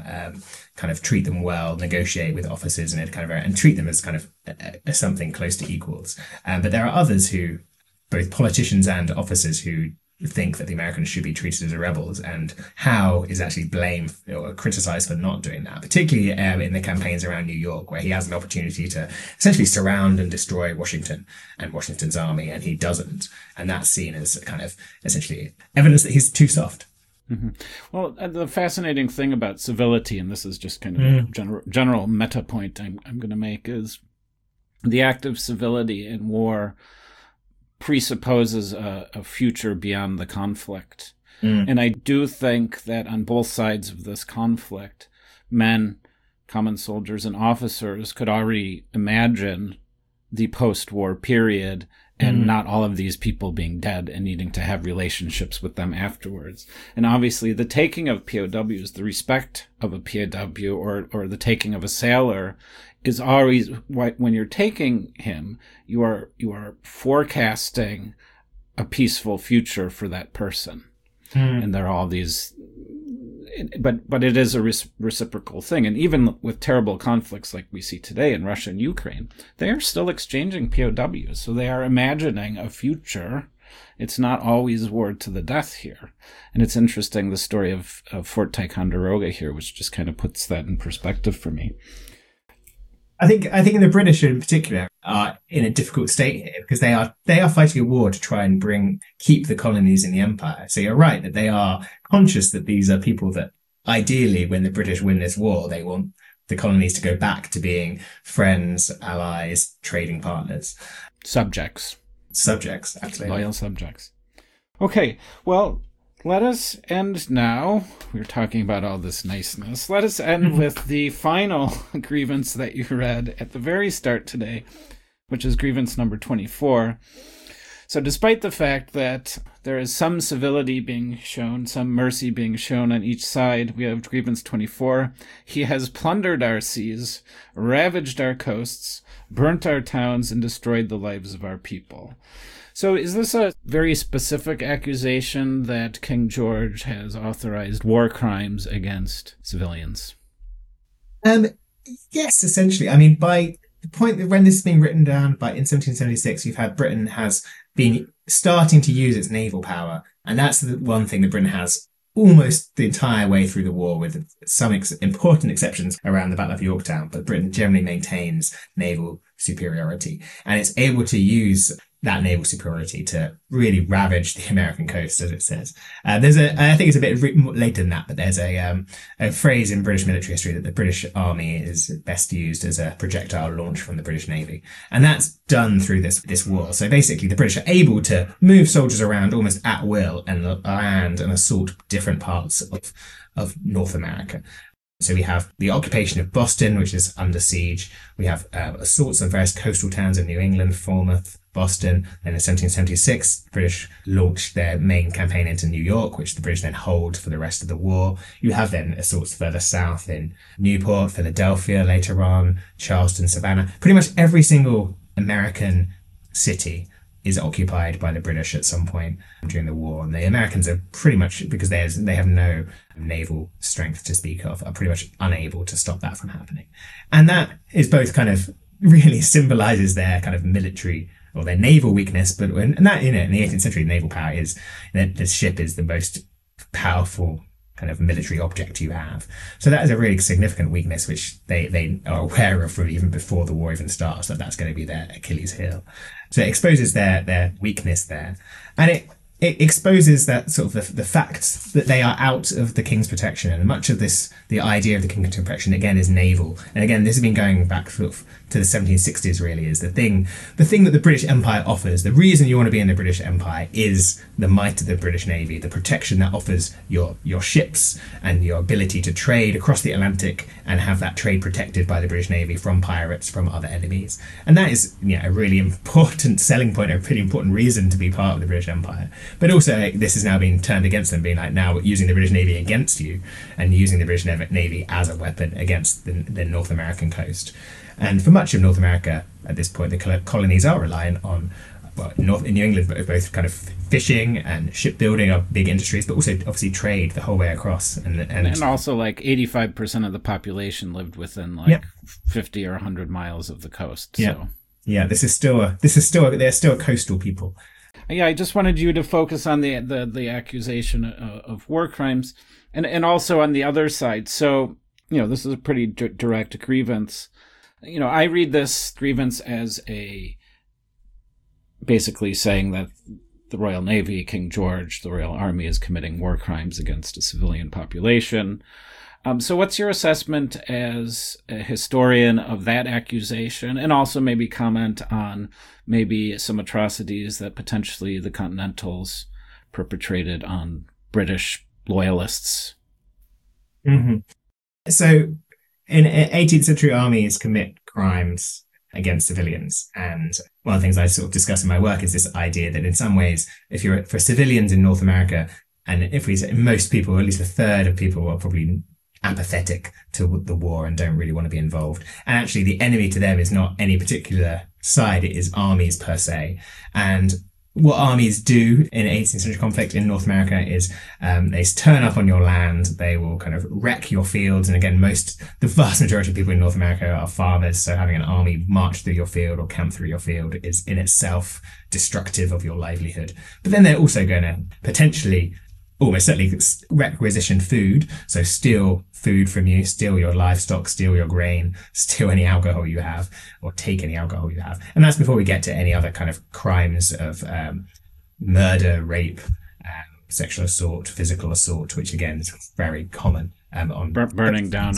well, negotiate with officers and treat them as kind of something close to equals. But there are others who, both politicians and officers, who think that the Americans should be treated as rebels, and Howe is actually blamed or criticized for not doing that, particularly in the campaigns around New York, where he has an opportunity to essentially surround and destroy Washington and Washington's army, and he doesn't. And that's seen as kind of essentially evidence that he's too soft. Mm-hmm. Well, the fascinating thing about civility, and this is just kind of a general meta point I'm going to make, is the act of civility in war presupposes a future beyond the conflict. And I do think that on both sides of this conflict, men, common soldiers, and officers could already imagine the post-war period and not all of these people being dead and needing to have relationships with them afterwards. And obviously the taking of POWs, the respect of a POW or the taking of a sailor is always, when you're taking him, you are forecasting a peaceful future for that person. And there are all these but it is a reciprocal thing. And even with terrible conflicts like we see today in Russia and Ukraine, they are still exchanging POWs. So they are imagining a future. It's not always war to the death here. And it's interesting, the story of Fort Ticonderoga here, which just kind of puts that in perspective for me. I think the British in particular are in a difficult state here because they are fighting a war to try and keep the colonies in the empire. So you're right that they are conscious that these are people that ideally, when the British win this war, they want the colonies to go back to being friends, allies, trading partners. Subjects, absolutely. Loyal subjects. Okay, well, let us end now. We're talking about all this niceness. Let us end with the final grievance that you read at the very start today, which is grievance number 24. So despite the fact that there is some civility being shown, some mercy being shown on each side, we have grievance 24. He has plundered our seas, ravaged our coasts, burnt our towns, and destroyed the lives of our people. So is this a very specific accusation that King George has authorized war crimes against civilians? Yes, essentially. I mean, by the point that when this is being written down in 1776, you've had Britain has been starting to use its naval power. And that's the one thing that Britain has almost the entire way through the war, with some important exceptions around the Battle of Yorktown. But Britain generally maintains naval superiority, and it's able to use that naval superiority to really ravage the American coast, as it says. I think it's a bit later than that, but there's a phrase in British military history that the British Army is best used as a projectile launch from the British Navy. And that's done through this war. So basically the British are able to move soldiers around almost at will and land and assault different parts of North America. So we have the occupation of Boston, which is under siege. We have assaults on various coastal towns in New England, Falmouth, Boston. Then in 1776, the British launched their main campaign into New York, which the British then hold for the rest of the war. You have then assaults further south in Newport, Philadelphia later on, Charleston, Savannah. Pretty much every single American city is occupied by the British at some point during the war. And the Americans are pretty much, because they have no naval strength to speak of, are pretty much unable to stop that from happening. And that is both kind of really symbolizes their kind of military or their naval weakness, but and that, in the 18th century, naval power is that the ship is the most powerful kind of military object you have. So that is a really significant weakness, which they are aware of from even before the war even starts, that's going to be their Achilles heel. So it exposes their weakness there. And it exposes that sort of the fact that they are out of the king's protection. And much of this, the idea of the king's protection, again, is naval. And again, this has been going back sort of to the 1760s, really, is the thing that the British Empire offers. The reason you want to be in the British Empire is the might of the British Navy, the protection that offers your ships and your ability to trade across the Atlantic and have that trade protected by the British Navy from pirates, from other enemies. And that is a really important selling point, a pretty important reason to be part of the British Empire. But also, this has now been turned against them, being like now using the British Navy against you and using the British Navy as a weapon against the North American coast. And for much of North America at this point, the colonies are reliant on, in New England, both kind of fishing and shipbuilding are big industries, but also obviously trade the whole way across. And also 85% of the population lived within 50 or 100 miles of the coast. Yeah. So. Yeah, they're still coastal people. Yeah, I just wanted you to focus on the accusation of war crimes and also on the other side. So, this is a pretty direct grievance. I read this grievance as basically saying that the Royal Navy, King George, the Royal Army is committing war crimes against a civilian population. So what's your assessment as a historian of that accusation, and also maybe comment on maybe some atrocities that potentially the Continentals perpetrated on British loyalists? Mm-hmm. So in 18th century armies commit crimes against civilians. And one of the things I sort of discuss in my work is this idea that in some ways, for civilians in North America, and if we say most people, at least a third of people are probably apathetic to the war and don't really want to be involved. And actually the enemy to them is not any particular side, it is armies per se. And what armies do in 18th century conflict in North America is they turn up on your land, they will kind of wreck your fields. And again, the vast majority of people in North America are farmers. So having an army march through your field or camp through your field is in itself destructive of your livelihood. But then they're also going to potentially almost certainly requisition food, so steal food from you, steal your livestock, steal your grain, steal any alcohol you have, or take any alcohol you have. And that's before we get to any other kind of crimes of murder, rape, sexual assault, physical assault, which again is very common. Burning down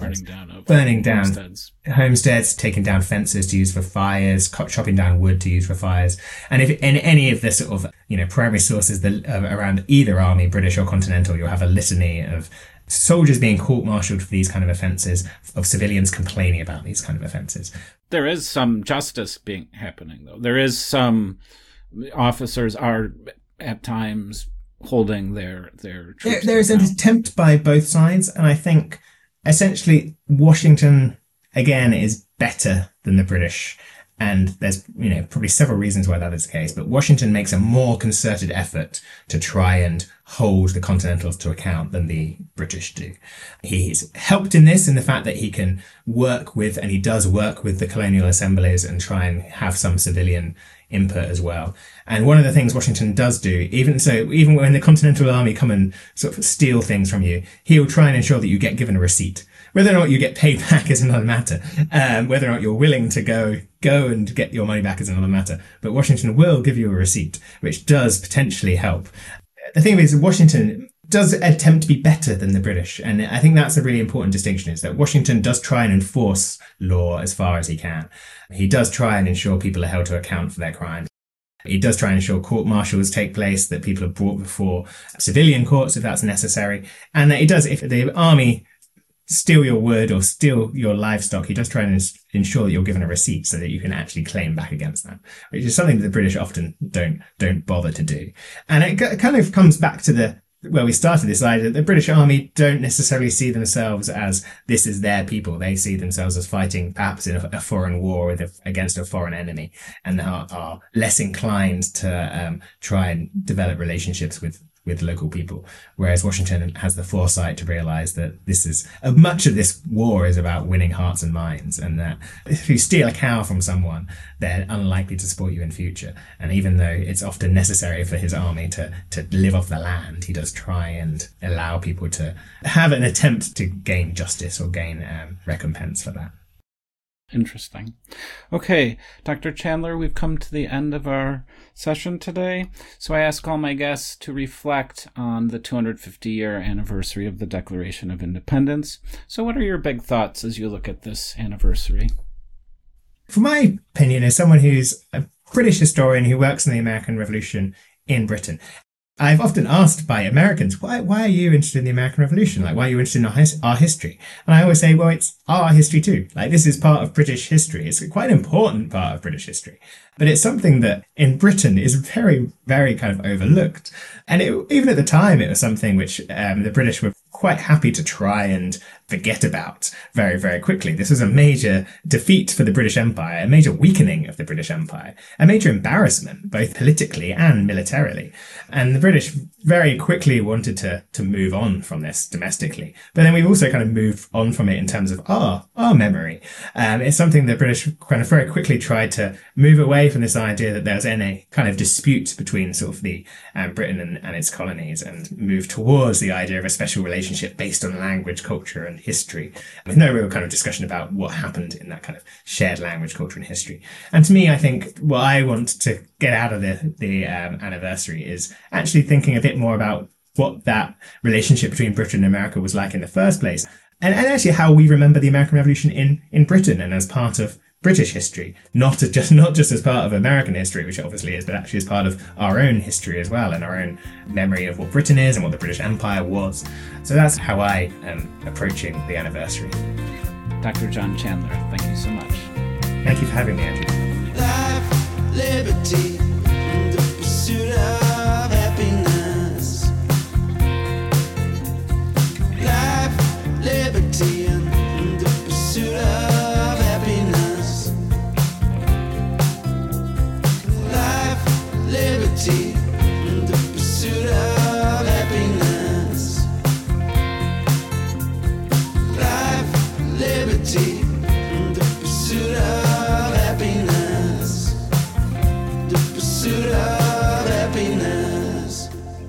homesteads, taking down fences to use for fires, chopping down wood to use for fires. And if in any of the sort of, primary sources around either army, British or Continental, you'll have a litany of soldiers being court-martialed for these kind of offences, of civilians complaining about these kind of offences. There is some justice happening, though. There is some officers are at times holding their troops. There is an attempt by both sides, and I think essentially Washington again is better than the British, and there's probably several reasons why that is the case, but Washington makes a more concerted effort to try and hold the Continentals to account than the British do. He's helped in this in the fact that he can work with, and he does work with, the colonial assemblies and try and have some civilian input as well. And one of the things Washington does do, even when the Continental Army come and sort of steal things from you, he'll try and ensure that you get given a receipt. Whether or not you get paid back is another matter. Whether or not you're willing to go and get your money back is another matter. But Washington will give you a receipt, which does potentially help. The thing is, Washington does attempt to be better than the British. And I think that's a really important distinction, is that Washington does try and enforce law as far as he can. He does try and ensure people are held to account for their crimes. He does try and ensure court-martials take place, that people are brought before civilian courts if that's necessary. And that he does, if the army steal your wood or steal your livestock, he does try and ensure that you're given a receipt so that you can actually claim back against them, which is something that the British often don't bother to do. And it kind of comes back to where we started, this idea that the British Army don't necessarily see themselves as this is their people. They see themselves as fighting perhaps in a foreign war against a foreign enemy, and are less inclined to try and develop relationships with local people. Whereas Washington has the foresight to realize that much of this war is about winning hearts and minds, and that if you steal a cow from someone, they're unlikely to support you in future. And even though it's often necessary for his army to live off the land, he does try and allow people to have an attempt to gain justice or gain recompense for that. Interesting. Okay, Dr. Chandler, we've come to the end of our session today. So I ask all my guests to reflect on the 250-year anniversary of the Declaration of Independence. So what are your big thoughts as you look at this anniversary? From my opinion, as someone who's a British historian who works in the American Revolution in Britain, I've often asked by Americans, why are you interested in the American Revolution? Like, why are you interested in our history? And I always say, well, it's our history too. Like, this is part of British history. It's quite an important part of British history. But it's something that in Britain is very, very kind of overlooked. And even at the time, it was something which the British were quite happy to try and forget about very, very quickly. This was a major defeat for the British Empire, a major weakening of the British Empire, a major embarrassment, both politically and militarily. And the British very quickly wanted to move on from this domestically. But then we've also kind of moved on from it in terms of our memory. It's something the British kind of very quickly tried to move away from this idea that there was any kind of dispute between sort of the Britain and its colonies, and move towards the idea of a special relationship based on language, culture, and history, with no real kind of discussion about what happened in that kind of shared language, culture, and history. And to me, I think what I want to get out of the anniversary is actually thinking a bit more about what that relationship between Britain and America was like in the first place, and actually how we remember the American Revolution in Britain and as part of British history, not just as part of American history, which it obviously is, but actually as part of our own history as well, and our own memory of what Britain is and what the British Empire was. So that's how I am approaching the anniversary. Dr. John Chandler, thank you so much. Thank you for having me, Andrew. Life, liberty, and the pursuit of happiness. Life, liberty, and the pursuit of happiness. Life, liberty. pursuit of happiness.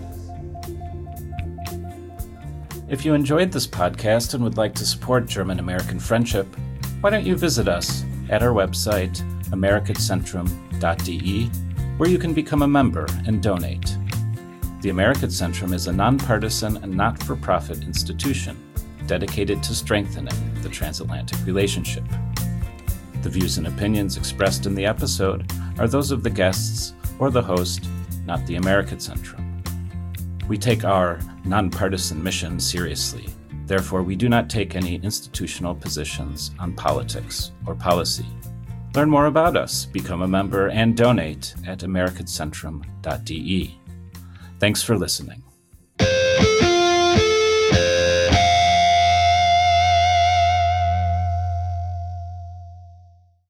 If you enjoyed this podcast and would like to support German-American friendship, why don't you visit us at our website, americatcentrum.de, where you can become a member and donate. The American Centrum is a nonpartisan and not-for-profit institution dedicated to strengthening the transatlantic relationship. The views and opinions expressed in the episode are those of the guests or the host, not the American Centrum. We take our nonpartisan mission seriously. Therefore, we do not take any institutional positions on politics or policy. Learn more about us, become a member, and donate at americatcentrum.de. Thanks for listening.